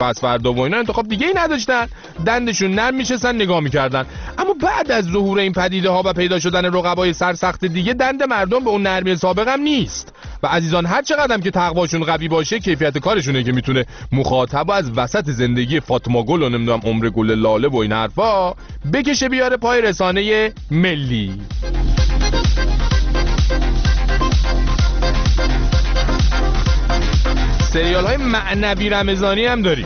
پس فردا و اینا انتخاب دیگه ای نداشتن، دندشون نرم میشستن نگاه میکردن. اما بعد از ظهور این پدیده ها و پیدا شدن رقبای سرسخت دیگه، دند مردم به اون نرمی سابق هم نیست. و عزیزان هر چقدر که تقواشون قوی باشه، کیفیت کارشونه که میتونه مخاطب از وسط زندگی فاطمه گل و نمیدونم عمر گل لاله و این حرفا بکشه بیاره پای رسانه ملی. سریال های معنوی رمضانی هم داریم.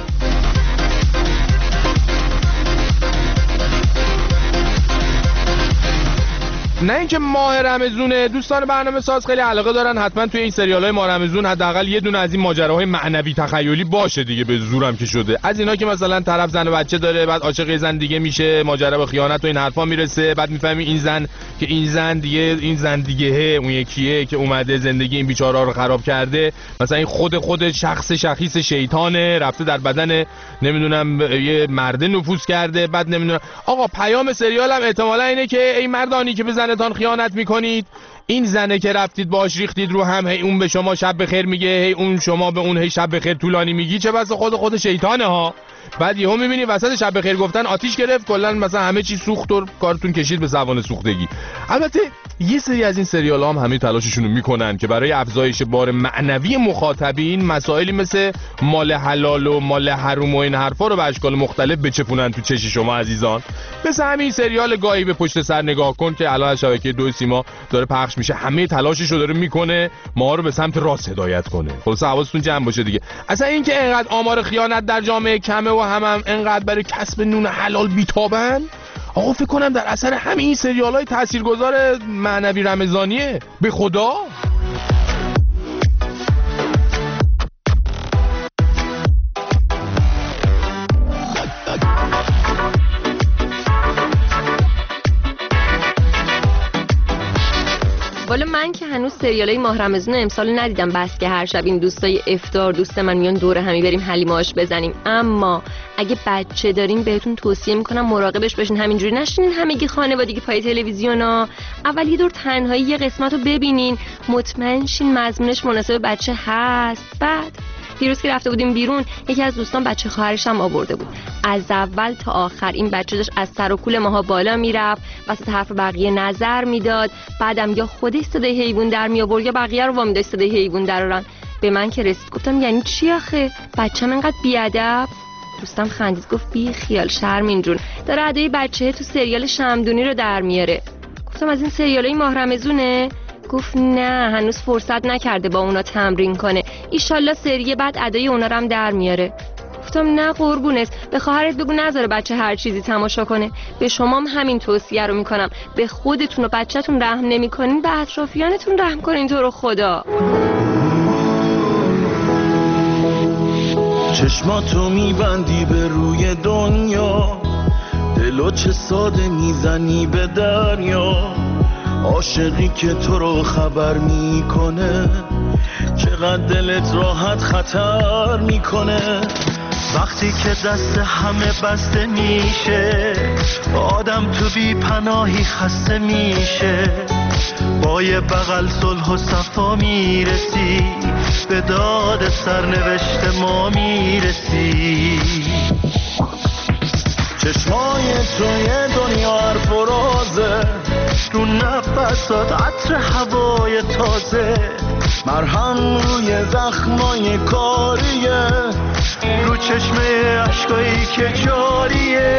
نه اینکه ماه رمضونه، دوستان برنامه ساز خیلی علاقه دارن حتما توی این سریال‌های ماه رمضون حداقل یه دونه از این ماجراهای معنوی تخیلی باشه دیگه، به زورم که شده. از اینا که مثلا طرف زن و بچه داره، بعد عاشق زن دیگه میشه، ماجرا به خیانت و این حرفا میرسه، بعد میفهمی این زن دیگه اون یکیه که اومده زندگی این بیچاره‌ها رو خراب کرده. مثلا این خود شخص شخیص شیطانه، رفته در بدن نمیدونم یه مرد نفوذ کرده. بعد نمیدونم آقا پیام سریال هم احتمالاً اینه که ای مردانی که زنتان خیانت میکنید، این زنه که رفتید باش ریختید رو هم، هی اون به شما شب بخیر میگه، هی اون شما به اون هی شب بخیر طولانی میگی، چه بس خود شیطانه ها. بعد یهو میبینی وسط شب بخیر گفتن آتیش گرفت، کلا مثلا همه چی سوخت و کارتون کشید به زبان سوختگی. البته یه سری از این سریال ها هم همه تلاششون رو میکنن که برای افزایش بار معنوی مخاطبین مسائلی مثل مال حلال و مال حرام و این حرفا رو به اشکال مختلف بچپونن تو چش شما عزیزان. مثل همین سریال گاهی به پشت سر نگاه کن که الان از شبکه 2 سیما داره پخش میشه، همه تلاشش رو داره میکنه ما رو به سمت راست هدایت کنه. خلاص حواستون جمع باشه دیگه. اصلا این که اینقدر آمار خیانت در جامعه کمه و هم اینقدر برای کسب نون حلال بیتابن، آقا فکر کنم در اثر همین سریال‌های تاثیرگذار معنوی رمضانیه. به خدا والا من که هنوز سریالای ماه رمضان امسال ندیدم، بس که هر شب این دوستای افطار دوست من میان دور همی بریم حلیم آش بزنیم. اما اگه بچه دارین بهتون توصیه میکنم مراقبش باشین، همینجوری نشینین همگی خانوادگی پای تلویزیونا. اول یه دور تنهایی یه قسمت رو ببینین، مطمئن شین مضمونش مناسب بچه هست. بعد دیروز که رفته بودیم بیرون، یکی از دوستان بچه خواهرش هم آورده بود. از اول تا آخر این بچه داشت از سر و کول ماها بالا میرفت، وسط حرف بقیه نظر میداد، بعدم یا خودش صدای حیوان در می آورد یا بقیه رو وامی داشت صدای حیوان درارن. به من که رسید گفتم یعنی چی آخه؟ بچه‌م اینقدر بیادب؟ دوستم خندید گفت بی خیال شرمین جون، داره ادای بچه تو سریال شمدونی رو در میاره. گفتم از این سریالای ماه رمضونه؟ گفت نه هنوز فرصت نکرده با اونا تمرین کنه، ایشالله سری بعد ادای اونا رو هم در میاره. گفتم نه قربونت، به خواهرت بگو نذاره بچه هر چیزی تماشا کنه. به شما هم همین توصیه رو میکنم، به خودتون و بچه‌تون رحم نمیکنین به اطرافیانتون رحم کنین تو رو خدا. چشماتو میبندی به روی دنیا، دلو چه ساده میزنی به دریا، عاشقی که تو رو خبر میکنه، چقدر دلت راحت خطر میکنه. وقتی که دست همه بسته میشه، آدم تو بی پناهی خسته میشه، با یه بغل صلح و صفا میرسی، به داد سرنوشت ما میرسی. چشمای تو یه دنیا حرف و رازه، رو نفسات عطر هوای تازه، مرهم روی زخمای کاریه، رو چشمه عشقایی که جاریه.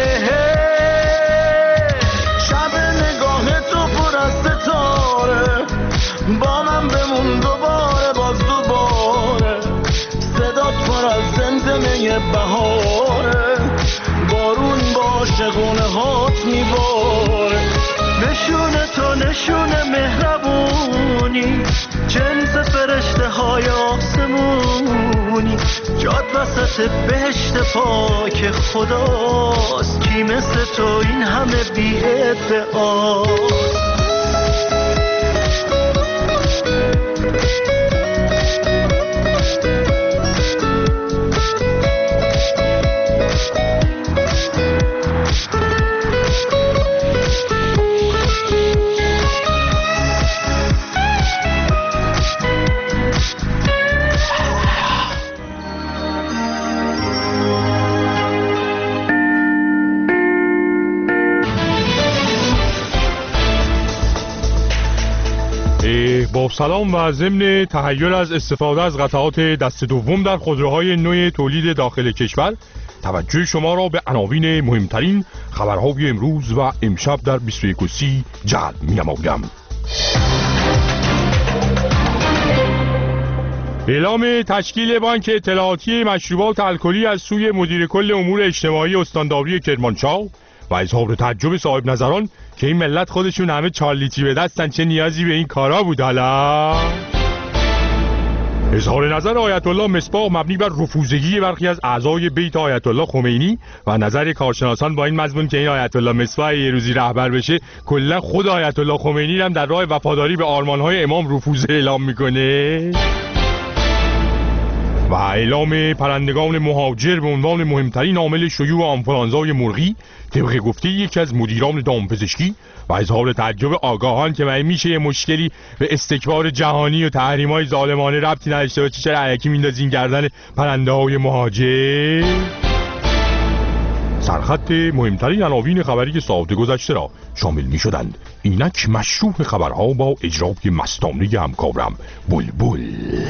شب نگاه تو پر از ستاره، با من بمون دوباره باز دوباره، صدات پر از زمزمه بهاره، بارون با عاشقونه هات میباره. نشونه تو نشونه مهربونی، جنس فرشته های آسمونی، جاد وسط بهشت پاک خداست، کی مثل تو این همه بی ادعاست. با سلام و ضمن تحیر از استفاده از قطعات دست دوم در خودروهای نو تولید داخل کشور، توجه شما را به عناوین مهمترین خبرهای امروز و امشب در 21:30 جلب می‌نمایم. اعلام تشکیل بانک اطلاعاتی مشروبات الکلی از سوی مدیر کل امور اجتماعی استانداری کرمانشاه و اظهار تعجب صاحب نظران که این ملت خودشون همه چارلیچی به دستن، چه نیازی به این کارا بود حالا؟ اظهار نظر آیت الله مصباح مبنی بر رفوزگی برخی از اعضای بیت آیت الله خمینی و نظر کارشناسان با این مضمون که این آیت الله مصباح یه روزی رهبر بشه کلا خود آیت الله خمینی هم در راه وفاداری به آرمان‌های امام رفوزه اعلام میکنه. و اعلام پرندگان مهاجر به عنوان مهمترین عامل شیوع آنفولانزای مرغی طبق گفته یکی از مدیران دامپزشکی و اظهار تعجب آگاهان که مگه میشه یه مشکلی به استکبار جهانی و تحریم‌های ظالمانه ربطی نداشته باشه چرا الکی میندازین گردن پرنده‌های مهاجر؟ سرخط مهمترین عناوین خبری ساعت گذشته را شامل می‌شدند. اینک مشروع خبرها با اجرای مستانه همکارم بلبل.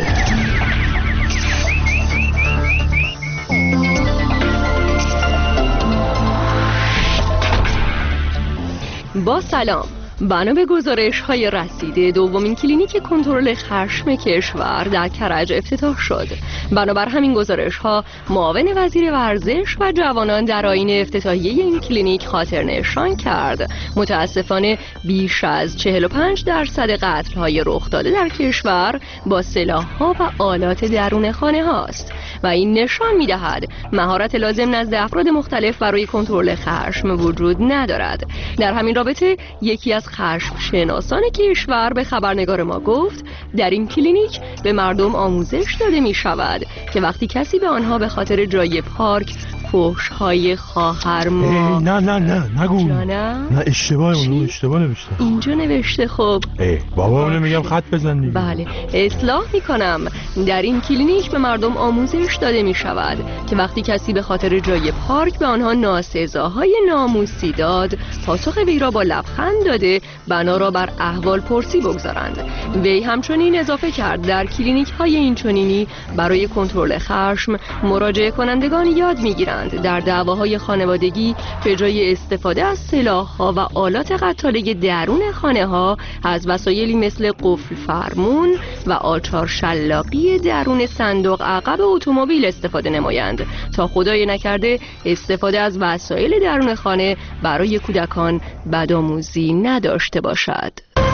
با سلام، بنا به گزارش‌های رسیده دومین کلینیک کنترل خشم کشور در کرج افتتاح شد. بنابر همین گزارش‌ها معاون وزیر ورزش و جوانان در آیین افتتاحیه این کلینیک خاطر نشان کرد متاسفانه بیش از 45% قتل‌های رخ داده در کشور با سلاح‌ها و آلات درون خانه هاست و این نشان می‌دهد مهارت لازم نزد افراد مختلف برای کنترل خشم وجود ندارد. در همین رابطه یکی از خشم شناسان کشور به خبرنگار ما گفت در این کلینیک به مردم آموزش داده می شود که وقتی کسی به آنها به خاطر جای پارک فحش‌های خواهر ما نه نگو نه اشتباه نوشته اینجا نوشته. خب بابا اونو میگم خط بزن دیگه. بله اصلاح میکنم. در این کلینیک به مردم آموزش داده می شود که وقتی کسی به خاطر جای پارک به آنها ناسزاهای ناموسی داد پاسخ وی را با لبخند داده بنا را بر احوال پرسی بگذارند. وی همچنین اضافه کرد در کلینیک های اینچنینی برای کنترل خشم مراجعه کنندگان یاد میگیرند در دعواهای خانوادگی به جای استفاده از سلاح‌ها و آلات قتاله درون خانه‌ها از وسایلی مثل قفل فرمون و آچار شلاقی درون صندوق عقب اتومبیل استفاده نمایند تا خدای نکرده استفاده از وسایل درون خانه برای کودکان بدآموزی نداشته باشد.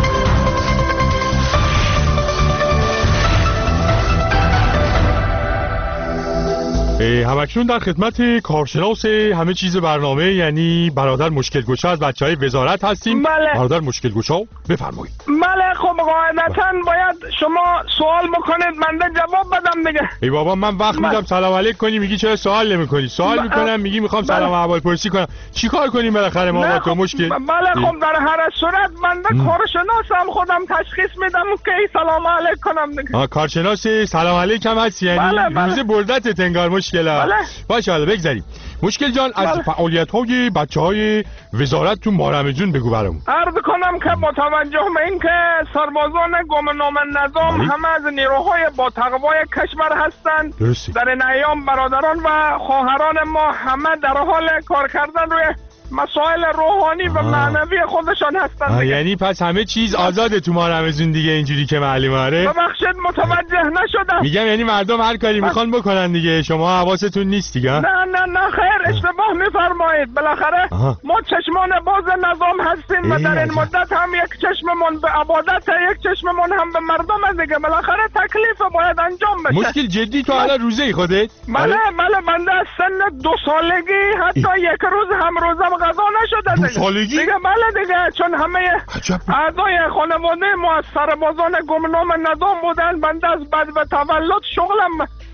همکنون در خدمت کارشناس همه چیز برنامه یعنی برادر مشکل گشا از بچهای وزارت هستیم. بله. برادر مشکل گشا بفرمایید. بله خب قاعدتاً باید شما سوال بکنید من جواب بدم دیگه. ای بابا من وقت میدم سلام علیک کنی میگی چرا سوال نمیکنی؟ سوال میکنم میگی میخوام سلام و احوال پرسی کنم. چیکار کنیم بالاخره ما با تو مشکل؟ بله خب در هر صورت من کارشناسم خودم تشخیص میدم که سلام علیک کنم دیگه. کارشناس سلام علیک هم هستی یعنی روز بردت انگار مشکل. بله. باشه حالا بگذاریم. مشکل جان از فعالیت‌های بچه‌های وزارت تو مارمجون بگو برامون. عرض کنم که با توجه به اینکه سربازان گمنام نظام همه از نیروهای با تقوای کشور هستند در این ایام برادران و خواهران ما همه در حال کار کردن روی مسائل روحانی و معنوی خودشان هستند. یعنی پس همه چیز آزاده تو مارمزون دیگه اینجوری که معلومه. آره ببخشید متوجه نشدم. میگم یعنی مردم هر کاری میخوان بکنن دیگه شما حواستون نیست دیگه. نه خیر اشتباه میفرمایید. بالاخره ما چشمان باز نظام هستیم و در این مدت هم یک چشممون به عبادت یک چشممون هم به مردم دیگه. بالاخره تکلیف باید انجام بشه. مشکل جدی تو حالا روزه خودت؟ بله بنده از سن 2 سالگی حتی یک روز هم روزم غذا نشده 2 سالگی؟ دیگه بله دیگه چون همه اعضای خانواده ما از سربازان گمنام نظام بودن. بنده از بعد به تولد شغلم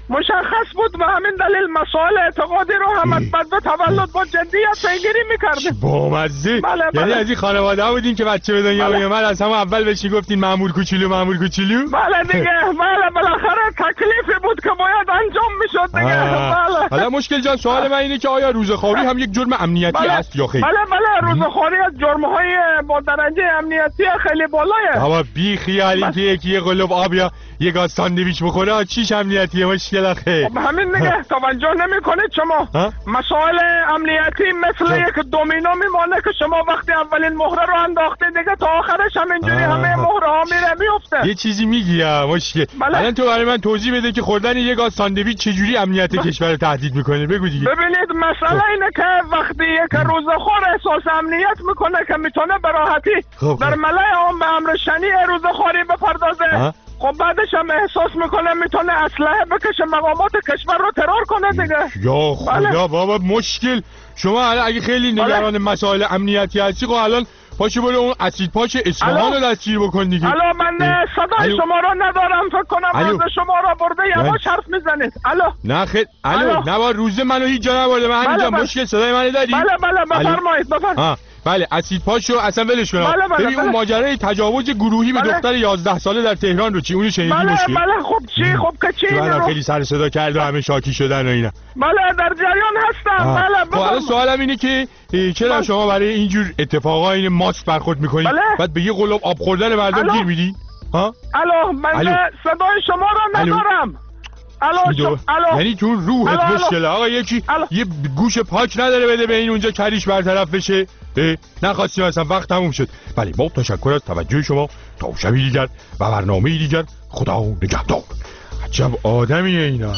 مشخص بود و همین دلیل مسائل اعتقادی رو هم بعد به تولد با جدیت پیگیری میکردیم. بامزه. بله یعنی از این خانواده ها بودین که بچه به دنیا میومد از همون اول بهش گفتین مامور کوچولو مامور کوچولو؟ بله دیگه. بله بالاخره تکلیفی بود که باید انجام میشد دیگه. بله. حالا مشکل جان سوال من اینه که آیا روزخواری هم یک جرم امنیتی است یا خیر؟ بله روزخواری از جرم‌های با درجه امنیتی خیلی بالایه. بابا بی خیال اینکه یکی یه قلوب آب یا یه گاز ساندویچ بخوره چیش امنیتیه مشکل آخه. همین دیگه توجه نمی‌کنید شما. مسائل امنیتی مثل یک دومینو میمونه که شما وقتی اولین مهره رو انداختید دیگه تا آخرش همینجوری همه مهره‌ها میفته. یه چیزی میگی مشکل. الان تو برای من توضیح بده که خوردن یه گاز ساندویچ چجوری امنیت کشور رو تهدید میکنه. بگو دیگه. ببینید مسئله اینه که وقتی یک روزخوار احساس امنیت میکنه که میتونه به راحتی در ملأ عام به امر شنیع روزخواری بپردازه، خب بعدش هم احساس میکنه میتونه اسلحه بکشه مقامات کشور رو ترور کنه دیگه. یا خدا بابا مشکل. شما الان اگه خیلی نگران مسائل امنیتی هستی خب الان پاشو برو اون اسید پاچ اصفهان رو دستگیر بکن دیگه. الو من صدای شما رو ندارم فکر کنم روز شما رو برده یواش حرف میزنید. الو نه خیر الو نه با روز منو هیچ جا نبرده. من همینجا مشکل صدای منو داری؟ بله بفرمایید. بله اسید پاشو اصلا ولش کن. ببین اون ماجرای تجاوز گروهی به دختر 11 ساله در تهران رو چی اونو شنیدی؟ بله خب چی خب که چی من خیلی سر صدا کرد و همه شاکی شدن و اینا. بله در جریان هستم. خب الان سوالم اینه که چرا شما برای اینجور اتفاقا این ماسک برخورد میکنید بعد به یه قلوب آب خوردن مردم گیر میدی؟ الو من صدای شما رو ندارم. الو یعنی تو روحت مشکله آقا. یکی یه گوش پاک نداره بده به این اونجا کریش برطرف بشه. نخواستیم اصلا وقت تموم شد. بله با تشکر از توجه شما. تا شبی دیگر و برنامه دیگر خدا نگهدار. عجب آدمیه اینا.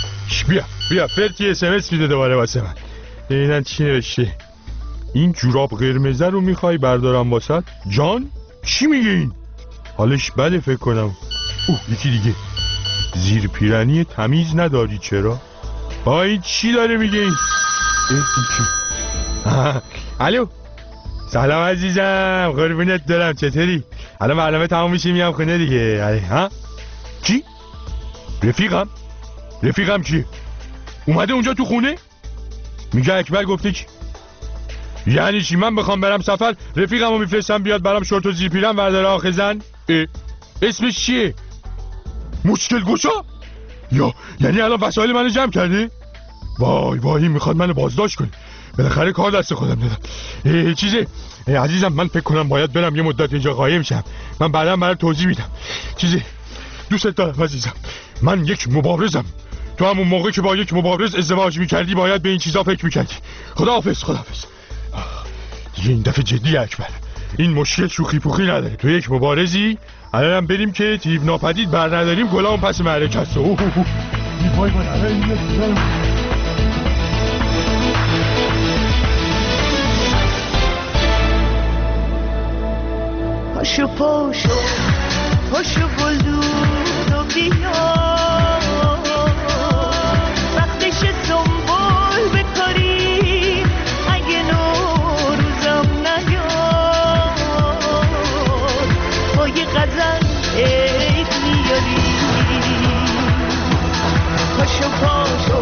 بیا فرتی اسمس میده دوباره واسه من. ببینن چی نوشته. این جوراب قرمزه رو میخوای بردارم واسط؟ جان چی میگه این؟ حالش بده فکر کنم. یکی دیگه. زیر پیرنی تمیز نداری چرا؟ این چی داره میگه این؟ الو سلام عزیزم قربونت دارم چطوری؟ الان برنامه تمام میشه میام خونه دیگه. چی؟ رفیقم چیه؟ اومده اونجا تو خونه؟ میگه اکبر گفته چی؟ یعنی چی من بخوام برم سفر رفیقمو میفرستم بیاد برام شورت و زیر پیرن برداره آخه زن؟ اسمش چیه؟ مشکل گشا؟ یعنی الان وسایل منو جمع کرده؟ وای میخواد منو بازداشت کنه. بالاخره کار دست خودم دادم. چیزه عزیزم من فکر کنم باید برم یه مدت اینجا قایم شم. من بعدا برات توضیح میدم. چیزه دوست دارم عزیزم. من یک مبارزم. تو همون موقع که با یک مبارز ازدواج میکردی باید به این چیزا فکر میکردی. خداحافظ. دیگه این دفعه جدی اکبر. این مشکل شوخی پوخی نداره. تو یک مبارزی الانم بریم که تیو ناپدید بر نداریم گلام پس معرکه است. پاشو گلدون و بیا وقتش سنبول بکاری اگه نوروزم نیاد با یه غزل عید میاری. پاشو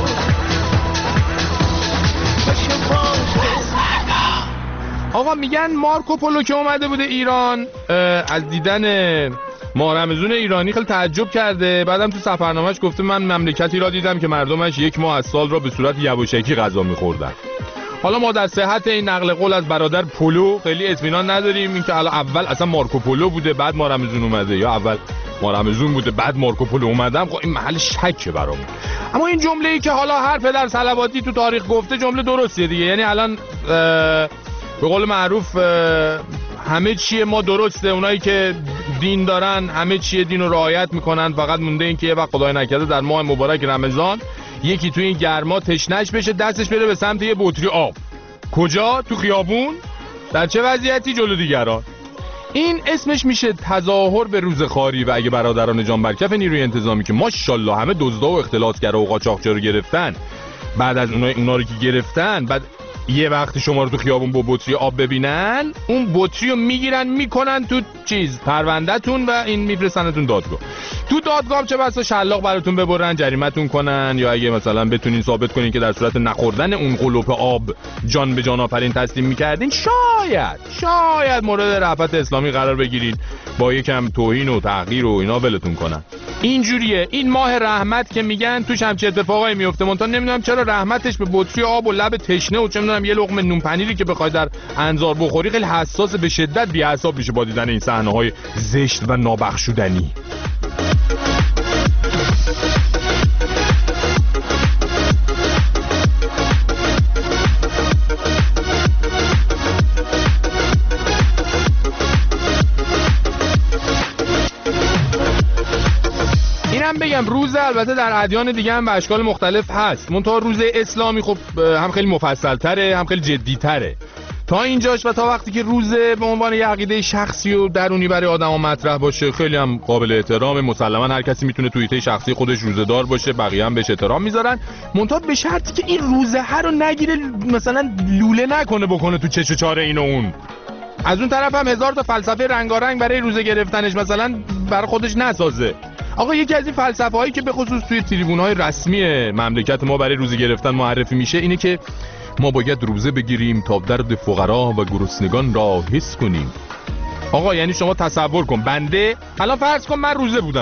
آقا میگن مارکو پولو که اومده بوده ایران از دیدن ماه رمضون ایرانی خیلی تعجب کرده. بعدم تو سفرنامه‌اش گفته من مملکتی را دیدم که مردمش یک ماه از سال را به صورت یواشکی غذا می‌خوردن. حالا ما در صحت این نقل قول از برادر پولو خیلی اطمینان نداریم. اینکه حالا اول اصلا مارکو پولو بوده بعد ماه رمضون اومده یا اول ماه رمضون بوده بعد مارکو پولو اومدم. خب این محل شکه برامون. اما این جمله‌ای که حالا هر پدر صلواتی تو تاریخ گفته جمله درستیه دیگه. یعنی الان به قول معروف همه چیه ما درسته. اونایی که دین دارن همه چیه دین رو رعایت میکنن. فقط مونده این که یه وقت خدای نکرده در ماه مبارک رمضان یکی تو این گرما تشنش بشه دستش بره به سمت یه بطری آب. کجا؟ تو خیابون؟ در چه وضعیتی؟ جلو دیگران. این اسمش میشه تظاهر به روزخواری. و اگه برادران جان برکف نیروی انتظامی که ماشاءالله همه دزدا و اختلاسگرا و قاچاقچی رو گرفتن، بعد از اونا رو که گرفتن بعد یه وقتی شما رو تو خیابون با بطری آب ببینن، اون بطری رو میگیرن میکنن تو پروندهتون و این میفرستنتون دادگاه. تو دادگاه چه بسا شلاق براتون ببرن، جریمتون کنن، یا اگه مثلا بتونین ثابت کنین که در صورت نخوردن اون قلوپ آب جان به جان آفرین تسلیم میکردین، شاید مورد رأفت اسلامی قرار بگیرین، با یکم توهین و تحقیر و اینا ولتون کنن. اینجوریه. این ماه رحمت که میگن توش همچه اتفاقایی میفته. منتها نمیدونم چرا رحمتش به بطری آب و لب تشنه و چه میدونم یه لقمه نون پنیری که بخوای در انظار بخوری خیلی حساس، به شدت بی‌اعصاب میشه با دیدن این صحنه‌های زشت و نابخشودنی. بگم روز البته در ادیان دیگه هم به اشکال مختلف هست، منتها روز اسلامی خب هم خیلی مفصل تره هم خیلی جدی تره تا اینجاش، و تا وقتی که روز به عنوان یه عقیده شخصی و درونی برای آدما مطرح باشه خیلی هم قابل احترام. مسلما هر کسی میتونه توی ایده شخصی خودش روزه‌دار باشه، بقیه هم بهش احترام میذارن، منتها به شرطی که این روزه ها رو نگیره مثلا لوله نکنه بکنه تو چش و چاره این و اون. از اون طرف هم هزار تا فلسفه رنگارنگ برای روزه گرفتنش مثلا برای خودش نسازه. آقا یکی از این فلسفه هایی که به خصوص توی تریبون‌های رسمی مملکت ما برای روزه گرفتن معرفی میشه اینه که ما باید روزه بگیریم تا درد فقرا و گرسنگان را حس کنیم. آقا یعنی شما تصور کن بنده الان فرض کن من روزه بودم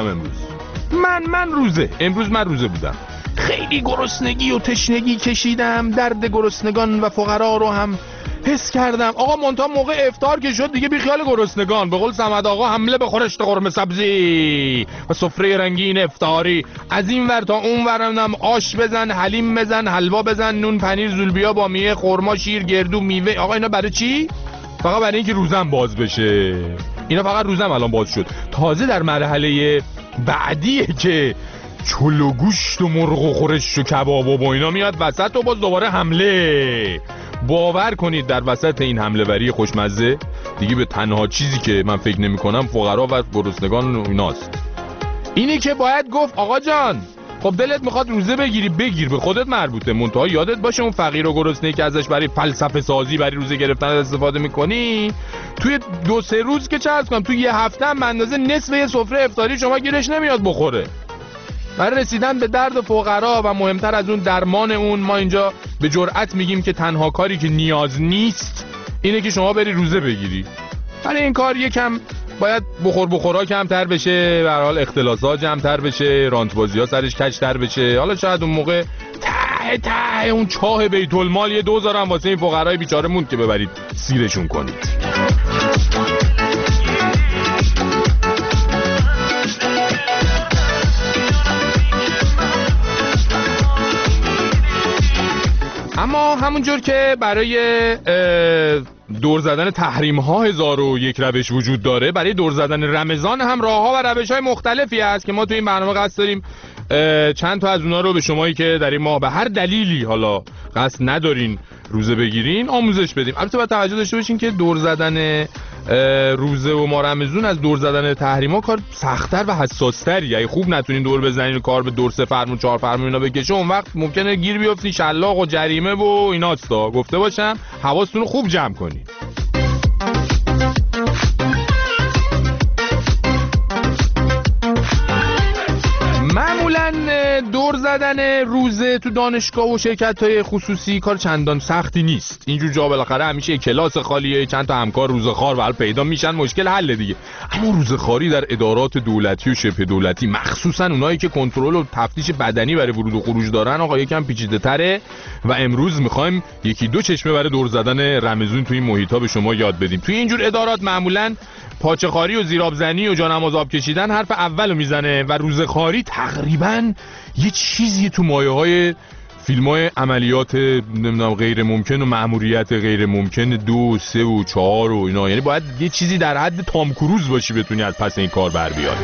امروز من روزه بودم، خیلی گرسنگی و تشنگی کشیدم، درد گرسنگان و فقرا رو هم حس کردم. آقا منتها موقع افطار که شد دیگه بی خیال گرسنگان، به قول صمد آقا حمله به خورشت قرمه سبزی و سفره رنگین افطاری، از این ور تا اون ورم آش بزن، حلیم بزن، حلوا بزن، نون پنیر زولبیا با میوه، خرما، شیر، گردو، میوه. آقا اینا برای چی؟ فقط برای اینکه روزم باز بشه. اینا فقط روزم الان باز شد. تازه در مرحله بعدیه که چلو و گوشت و مرغ و خورش و کباب و اینا میاد وسط و باز دوباره حمله. باور کنید در وسط این حمله وری خوشمزه دیگه به تنها چیزی که من فکر نمی کنم فقرا و گرسنگان ایناست. اینی که باید گفت آقا جان خب دلت میخواد روزه بگیری بگیر، به خودت مربوطه، منتها یادت باشه اون فقیر و گرسنه‌ای که ازش برای فلسفه سازی برای روزه گرفتن استفاده میکنی توی 2-3 روز که چه عرض کنم توی یه هفته هم اندازه نصف یه سفره افطاری شما گیرش نمیاد بخوره. برای رسیدن به درد فقرا و مهمتر از اون درمان اون، ما اینجا به جرئت میگیم که تنها کاری که نیاز نیست اینه که شما بری روزه بگیری. برای این کار یکم باید بخورا کمتر بشه، به هر حال اختلاسات جمع‌تر بشه، رانت‌بازی‌ها سرش کج‌تر بشه. حالا شاید اون موقع ته اون چاه بیت المال یه دوزار هم واسه این فقرای بیچاره موند که ببرید سیرشون کنید. اما همونجور که برای دور زدن تحریم ها 1001 روش وجود داره، برای دور زدن رمضان هم راه ها و روش های مختلفی هست که ما تو این برنامه قصد داریم چند تا از اونا رو به شمایی که در این ماه به هر دلیلی حالا قصد ندارین روزه بگیرین آموزش بدیم. البته باید توجه داشته باشین که دور زدن روزه و ماه رمضان از دور زدن تحریما کار سخت‌تر و حساس‌تری. اگه خوب نتونین دور بزنین و کار به دور 3 فرمون 4 فرمون اینا بکشه، اون وقت ممکنه گیر بیافتین شلاق و جریمه و ایناستا. گفته باشم حواستون رو خوب جمع کنین. معمولاً دور زدن روزه تو دانشگاه و شرکت‌های خصوصی کار چندان سختی نیست. اینجور جا بالاخره همیشه کلاس خالیه، چند تا همکار روزخوار و پیدا میشن، مشکل حل دیگه. اما روزخواری در ادارات دولتی و شبه دولتی، مخصوصاً اونایی که کنترل و تفتیش بدنی برای ورود و خروج دارن، آقا یکم پیچیده‌تره و امروز می‌خوایم 1-2 چشمه برای دور زدن رمضان تو این محیطا به شما یاد بدیم. تو اینجور ادارات معمولاً پاچه‌خواری و زیرآبزنی و جانماز آب کشیدن حرف اولو میزنه و روزخواری تقریباً یه چیزی تو مایه‌های فیلم‌های عملیات نمیدونم غیر ممکن و مأموریت غیر ممکن 2، 3 و 4 و اینا. یعنی باید یه چیزی در حد تام کروز باشی بتونی از پس این کار بر بیاری.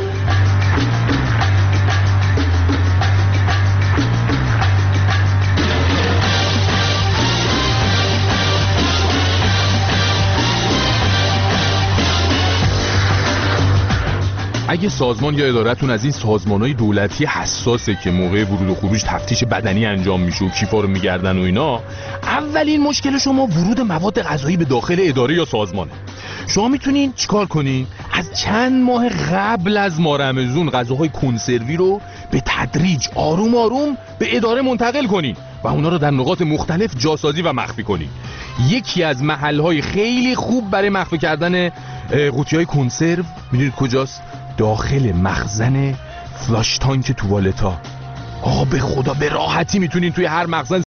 اگه سازمان یا ادارتون از این سازمان‌های دولتی حساسه که موقع ورود و خروج تفتیش بدنی انجام میشه و کیفا رو میگردن و اینا، اولین مشکل شما ورود مواد غذایی به داخل اداره یا سازمانه. شما میتونین چیکار کنین؟ از چند ماه قبل از ماه رمضون غذاهای کنسروی رو به تدریج آروم آروم به اداره منتقل کنین و اونا رو در نقاط مختلف جاسازی و مخفی کنین. یکی از محل‌های خیلی خوب برای مخفی کردن قوطی‌های کنسرو میدونید کجاست؟ داخل مخزن فلاش تانک توالتا. آقا به خدا به راحتی میتونین توی هر مخزن